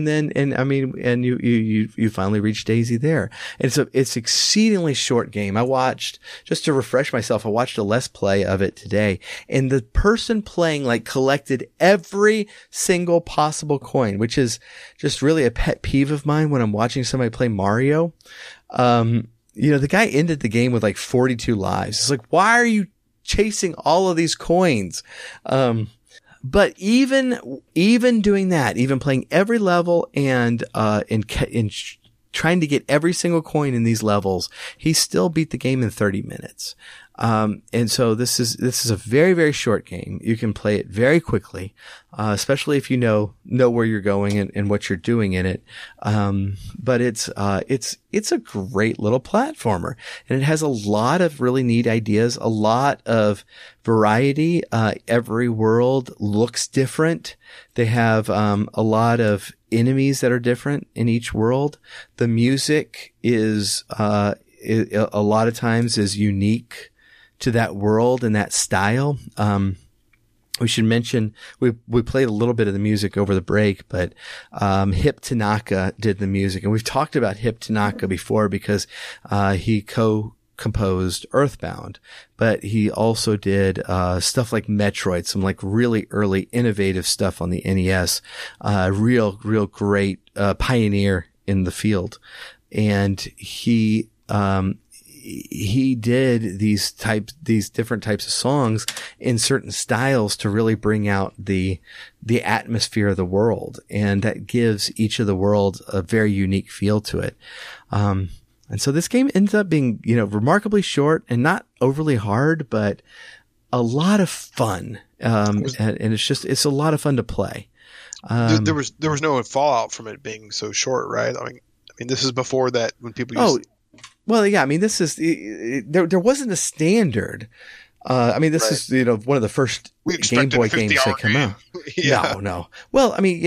you finally reach Daisy there. And so it's exceedingly short game. Just to refresh myself, I watched a Let's Play of it today, and the person playing collected every single possible coin, which is just really a pet peeve of mine when I'm watching somebody play Mario. the guy ended the game with like 42 lives. It's like, why are you chasing all of these coins? But even doing that, even playing every level and trying to get every single coin in these levels, he still beat the game in 30 minutes. And so this is a very, very short game. You can play it very quickly, especially if you know where you're going and what you're doing in it. But it's a great little platformer, and it has a lot of really neat ideas, a lot of variety. Every world looks different. They have, a lot of enemies that are different in each world. The music is, a lot of times is unique to that world and that style. We should mention, we played a little bit of the music over the break, but, Hip Tanaka did the music, and we've talked about Hip Tanaka before because, he composed Earthbound, but he also did, stuff like Metroid, some like really early innovative stuff on the NES, real great, pioneer in the field. And he did these different types of songs in certain styles to really bring out the atmosphere of the world. And that gives each of the worlds a very unique feel to it. And so this game ends up being, remarkably short and not overly hard, but a lot of fun. And it's a lot of fun to play. There was no fallout from it being so short, right? I mean, this is before that when people used. Well, yeah, I mean, this is, there wasn't a standard. This is, one of the first Game Boy games that come out. Yeah. No. Well, I mean,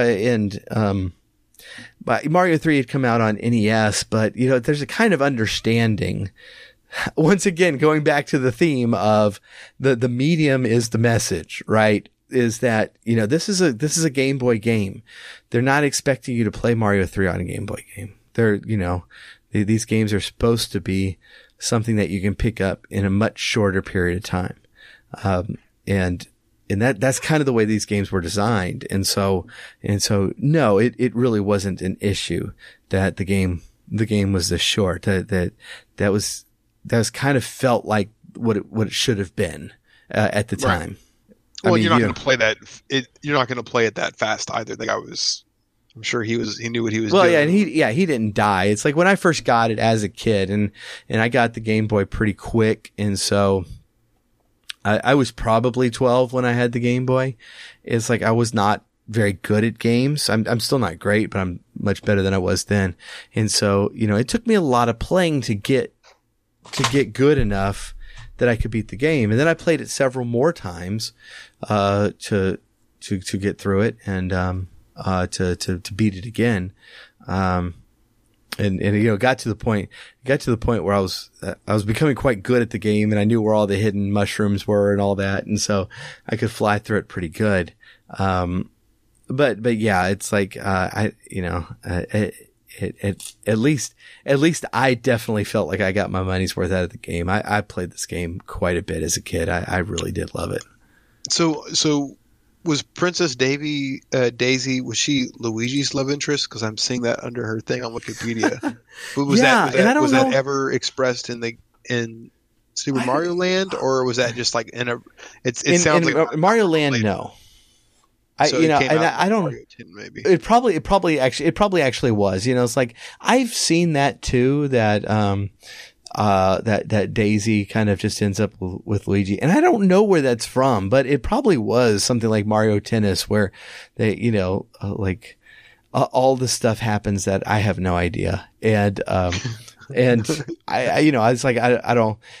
Mario 3 had come out on NES, but, there's a kind of understanding. Once again, going back to the theme of the medium is the message, right? Is that, this is a Game Boy game. They're not expecting you to play Mario 3 on a Game Boy game. They're, these games are supposed to be something that you can pick up in a much shorter period of time. And that's kind of the way these games were designed. And so no, it really wasn't an issue that the game was this short. That was kind of felt like what it should have been, at the time. Well, you're not going to play that. You're not going to play it that fast either. The guy was. I'm sure he knew what he was doing. Well, yeah, and he didn't die. It's like when I first got it as a kid, and I got the Game Boy pretty quick, and so I was probably 12 when I had the Game Boy. It's like I was not very good at games. I'm still not great, but I'm much better than I was then. And so, it took me a lot of playing to get good enough that I could beat the game. And then I played it several more times to get through it and to beat it again. And got to the point where I was becoming quite good at the game, and I knew where all the hidden mushrooms were and all that. And so I could fly through it pretty good. But yeah, it's like, at least I definitely felt like I got my money's worth out of the game. I played this game quite a bit as a kid. I really did love it. So was Princess Daisy, was she Luigi's love interest? Because I'm seeing that under her thing on Wikipedia. Was that ever expressed in Super Mario Land, or was that just like in Mario Land? No. I don't. Mario 10 maybe. It probably actually was. It's like I've seen that too. That Daisy kind of just ends up with Luigi, and I don't know where that's from, but it probably was something like Mario Tennis, where they, all this stuff happens that I have no idea, and and I was like, I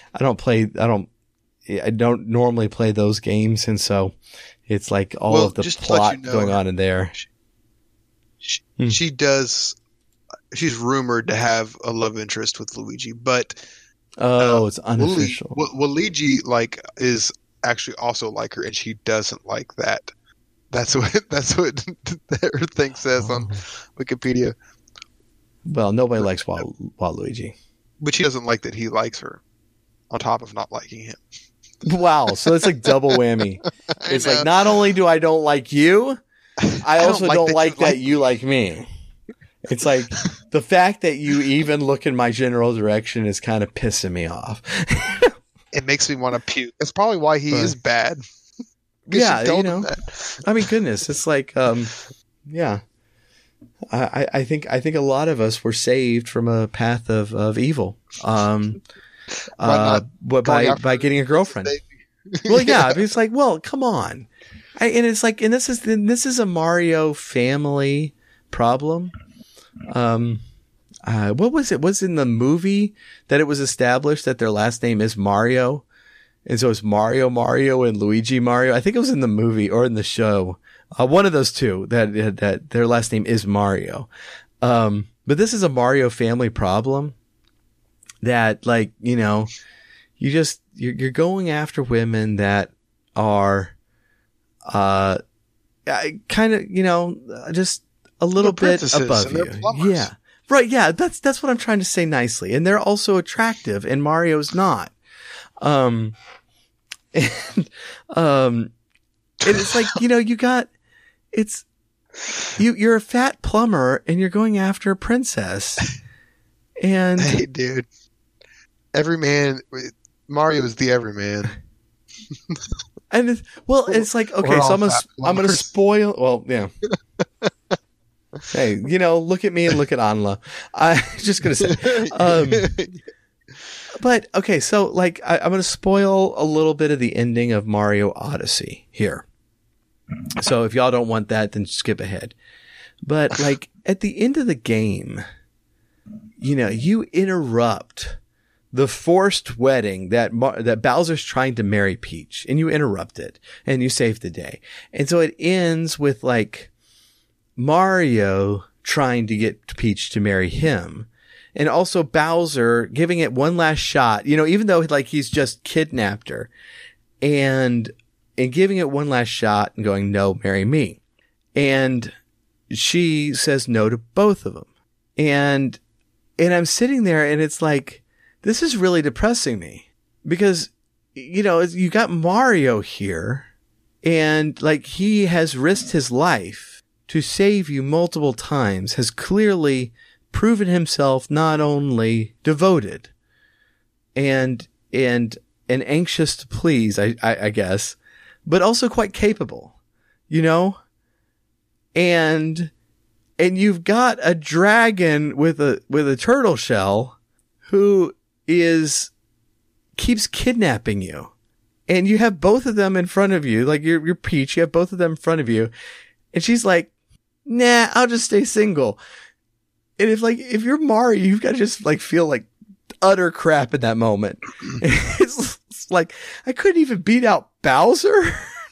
don't normally play those games, and so it's like all of the plot going on in there. She does. She's rumored to have a love interest with Luigi, but it's unofficial. Luigi is actually also like her, and she doesn't like that. That's what her thing says on Wikipedia. Well, nobody likes Waluigi, but she doesn't like that he likes her, on top of not liking him. Wow, so it's like double whammy. It's like, not only do I don't like you, I also don't like that you like me. It's like the fact that you even look in my general direction is kind of pissing me off. It makes me want to puke. That's probably why he is bad. Yeah, I mean, goodness, it's like, yeah. I think a lot of us were saved from a path of evil. By getting a girlfriend. Well, yeah, it's like, well, come on. And it's like, and this is a Mario family problem. What was it? Was in the movie that it was established that their last name is Mario? And so it's Mario, and Luigi Mario. I think it was in the movie or in the show. One of those two that their last name is Mario. But this is a Mario family problem that, like, you're going after women that are, kind of, just a little bit above you. Yeah. Right. Yeah. That's what I'm trying to say nicely. And they're also attractive and Mario's not. And it's like, you're a fat plumber and you're going after a princess. And hey, dude, Mario is the everyman. And it's like, okay, so I'm gonna spoil. Well, yeah. Hey, look at me and look at Anla. I'm just gonna say, but okay, so like I'm gonna spoil a little bit of the ending of Mario Odyssey here. So if y'all don't want that, then skip ahead. But like at the end of the game, you interrupt the forced wedding that Bowser's trying to marry Peach, and you interrupt it and you save the day. And so it ends with like Mario trying to get Peach to marry him, and also Bowser giving it one last shot, even though like he's just kidnapped her, and giving it one last shot and going, no, marry me. And she says no to both of them. And I'm sitting there and it's like, this is really depressing me because, you got Mario here and like he has risked his life to save you multiple times, has clearly proven himself not only devoted and anxious to please, I guess, but also quite capable, and you've got a dragon with a turtle shell who keeps kidnapping you, and you have both of them in front of you, like you're Peach, you have both of them in front of you, and she's like, nah, I'll just stay single. And if you're Mario, you've got to just like feel like utter crap in that moment. It's like, I couldn't even beat out Bowser.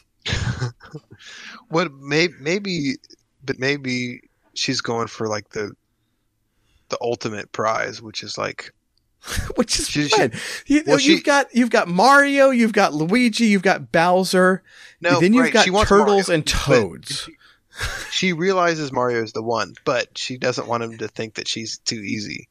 What maybe she's going for like the ultimate prize, which is like, fun. You've got Mario, you've got Luigi, you've got Bowser. No, then you've got Turtles Mario, and Toads. She realizes Mario is the one, but she doesn't want him to think that she's too easy.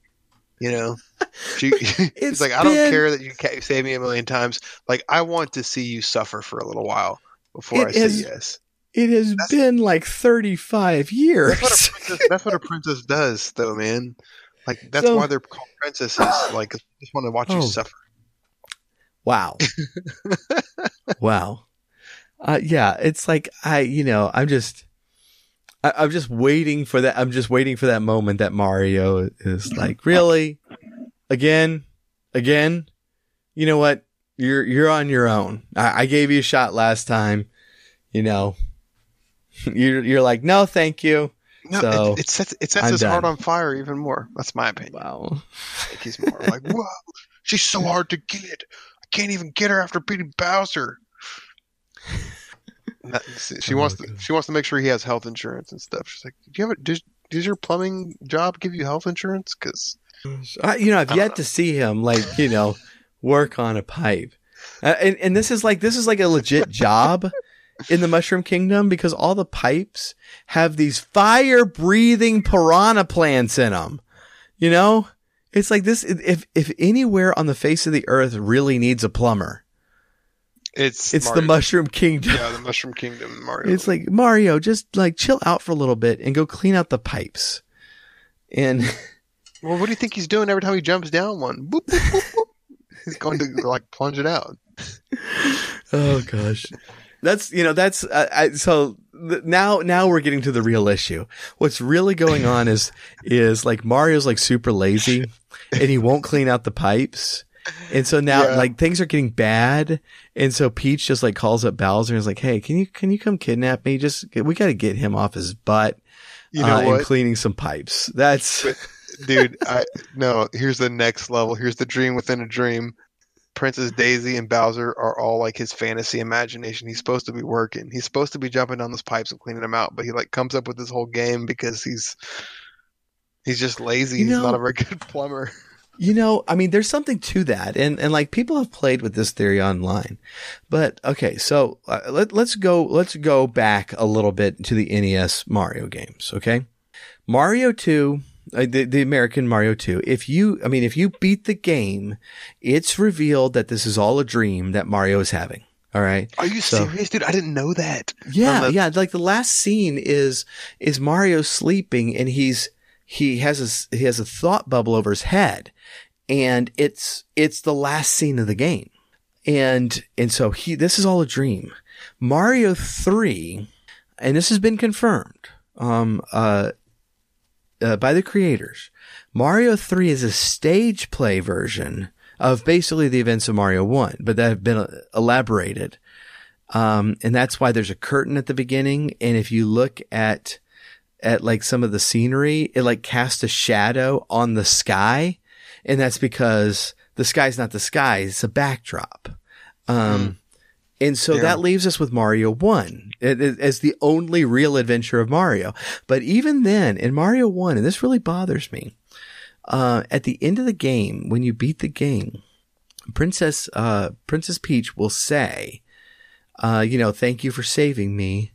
She's like, I don't care that you save me a million times. Like, I want to see you suffer for a little while before I say yes. It has been like 35 years. That's what a princess does, though, man. Like, that's why they're called princesses. Like, I just want to watch you suffer. Wow. Wow. Yeah, it's like I'm just waiting for that. I'm just waiting for that moment that Mario is like, really, again. You know what? You're on your own. I gave you a shot last time. You're like, no, thank you. No, so it sets his heart on fire even more. That's my opinion. Wow. I think he's more like, whoa, she's so hard to get. I can't even get her after beating Bowser. She wants to make sure he has health insurance and stuff. She's like, does your plumbing job give you health insurance? Because I've yet to see him work on a pipe, and this is like a legit job in the Mushroom Kingdom because all the pipes have these fire breathing piranha plants in them. It's like this. If anywhere on the face of the earth really needs a plumber, it's the Mushroom Kingdom. Yeah, the Mushroom Kingdom, Mario. It's like, Mario, just like chill out for a little bit and go clean out the pipes. And Well, what do you think he's doing every time he jumps down one? Boop, boop, boop, boop. He's going to like plunge it out. oh gosh, now we're getting to the real issue. What's really going on is like Mario's like super lazy and he won't clean out the pipes. And so now like things are getting bad. And so Peach just like calls up Bowser and is like, hey, can you come kidnap me? We got to get him off his butt. You know what? And cleaning some pipes. That's dude. No, here's the next level. Here's the dream within a dream. Princess Daisy and Bowser are all like his fantasy imagination. He's supposed to be working. He's supposed to be jumping down those pipes and cleaning them out, but he like comes up with this whole game because he's just lazy. He's not a very good plumber. I mean, there's something to that. And like people have played with this theory online, but okay. So let's go back a little bit to the NES Mario games. Okay. Mario 2, the American Mario 2. If you beat the game, it's revealed that this is all a dream that Mario is having. All right. Are you serious, dude? I didn't know that. Yeah. Yeah. Like the last scene is Mario sleeping and he has a thought bubble over his head, and it's the last scene of the game. And so this is all a dream. Mario 3, and this has been confirmed, by the creators. Mario 3 is a stage play version of basically the events of Mario 1, but that have been elaborated. And that's why there's a curtain at the beginning. And if you look at like some of the scenery, it like casts a shadow on the sky. And that's because the sky's not the sky. It's a backdrop. And so that leaves us with Mario 1 as the only real adventure of Mario. But even then in Mario 1, and this really bothers me, at the end of the game, when you beat the game, Princess Peach will say, thank you for saving me.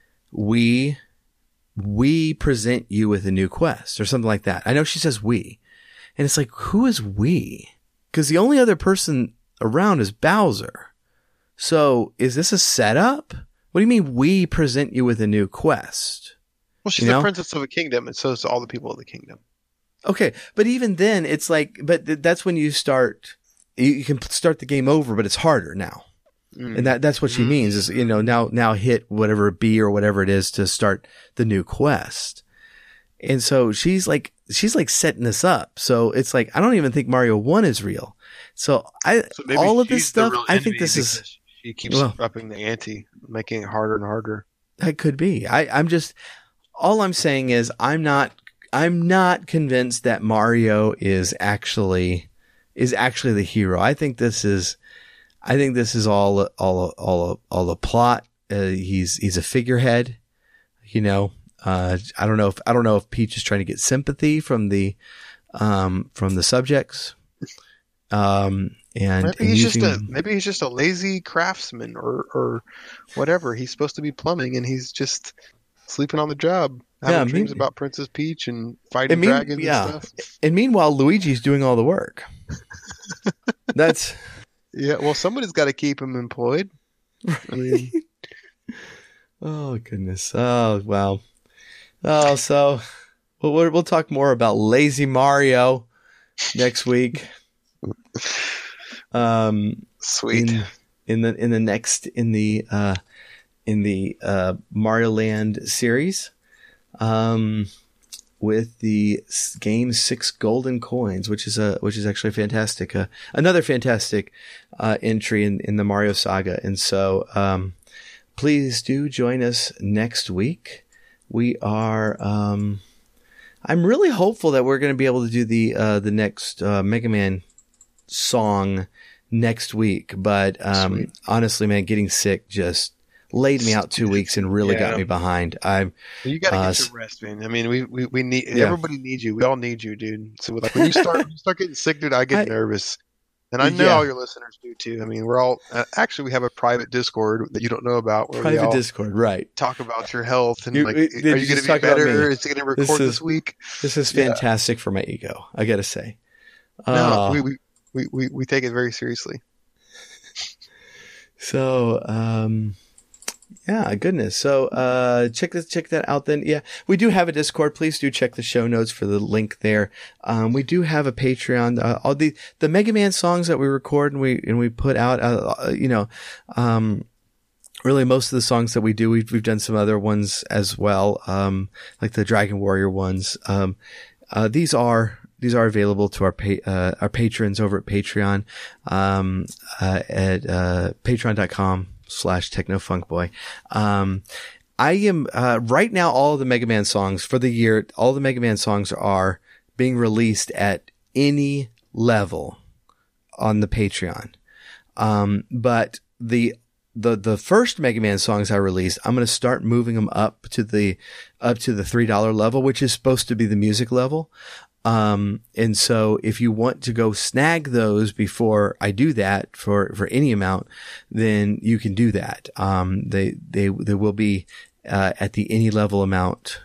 We present you with a new quest or something like that. I know she says we, and it's like, who is we? Because the only other person around is Bowser. So is this a setup? What do you mean we present you with a new quest? Well, she's the princess of a kingdom, and so is all the people of the kingdom. Okay, but even then, it's like, but that's when you can start the game over, but it's harder now. And that's what she means is, now hit whatever B or whatever it is to start the new quest. And so she's like setting this up. So it's like, I don't even think Mario 1 is real. So all of this stuff, I think this is, she keeps upping the ante, making it harder and harder. That could be. All I'm saying is I'm not convinced that Mario is actually the hero. I think this is all a plot. He's a figurehead, I don't know if Peach is trying to get sympathy from the subjects. Maybe he's just a lazy craftsman or whatever. He's supposed to be plumbing and he's just sleeping on the job. Having dreams about Princess Peach and fighting dragons and stuff. And meanwhile, Luigi's doing all the work. That's... Yeah, well, somebody's got to keep him employed. I mean... Oh, goodness. Oh, wow. Oh, so we'll talk more about Lazy Mario next week. Sweet. In the Mario Land series, with the game 6 golden coins, which is actually fantastic. Another fantastic entry in the Mario saga. And so please do join us next week. We are. I'm really hopeful that we're going to be able to do the next Mega Man song next week. But honestly, man, getting sick just laid me out 2 weeks and really got me behind. You got to get some rest, man. I mean, we need everybody needs you. We all need you, dude. So like when you start getting sick, dude, I get nervous. And I know all your listeners do too. I mean, we're all actually we have a private Discord that you don't know about. Where private Discord, right? Talk about your health and are you going to be better? Is it going to record this week? This is fantastic for my ego. I got to say. No, we take it very seriously. So Yeah, goodness. So, check that out then. Yeah, we do have a Discord. Please do check the show notes for the link there. We do have a Patreon. All the Mega Man songs that we record and we put out, really most of the songs that we do, we've done some other ones as well. Like the Dragon Warrior ones. These are available to our patrons over at Patreon, at patreon.com/technofunkboy. I am, right now, all of the Mega Man songs for the year, all the Mega Man songs are being released at any level on the Patreon. But the first Mega Man songs I released, I'm going to start moving them up to the $3 level, which is supposed to be the music level. And so if you want to go snag those before I do that for any amount, then you can do that. They will be, at the any level amount,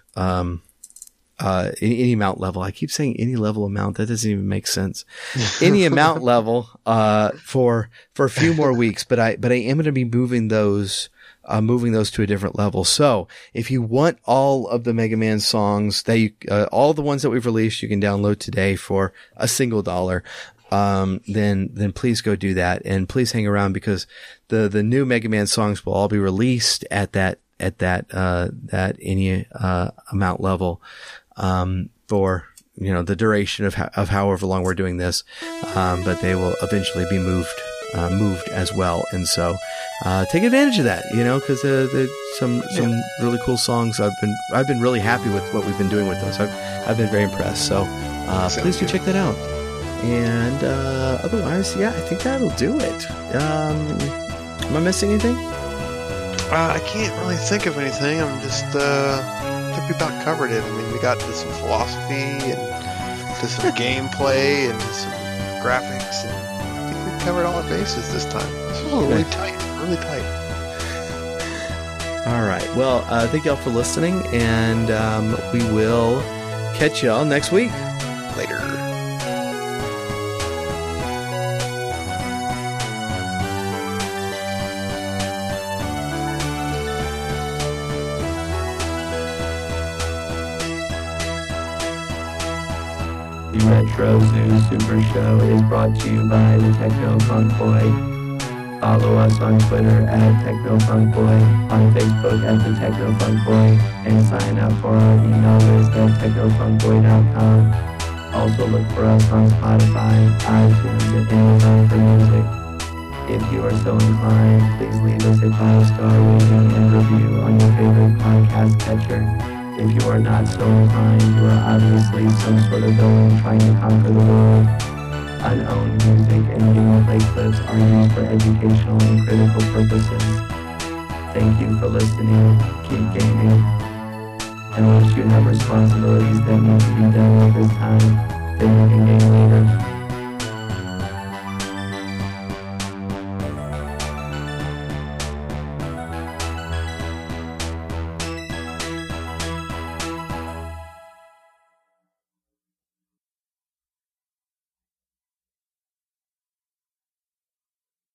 any amount level. I keep saying any level amount. That doesn't even make sense. Any amount level, for a few more weeks, but I am going to be moving those to a different level. So if you want all of the Mega Man songs that all the ones that we've released, you can download today for a single $1. Then please go do that. And please hang around because the new Mega Man songs will all be released at that any, amount level, for, the duration of however long we're doing this. But they will eventually be moved as well. And so, take advantage of that, cause, there's some really cool songs. I've been really happy with what we've been doing with those. I've been very impressed. So, please do check that out. And, otherwise, yeah, I think that'll do it. Am I missing anything? I can't really think of anything. I'm just, I think we about covered it. I mean, we got to some philosophy and to some gameplay and to some graphics, and I think we covered all our bases this time. This was really tight. All right. Well, thank y'all for listening, and we will catch y'all next week. Later. The Retro Zoo Super Show is brought to you by the Techno Funk Boy. Follow us on Twitter at Techno Funk Boy, on Facebook at the Techno Funk Boy, and sign up for our email list at technofunkboy.com. Also look for us on Spotify, iTunes, and Amazon for music. If you are so inclined, please leave us a 5-star rating and review on your favorite podcast catcher. If you are not so inclined, you are obviously some sort of villain trying to conquer the world. Unowned music and gameplay clips are used for educational and critical purposes. Thank you for listening, keep gaming, and once you have responsibilities that need to be done at this time, then you can game later.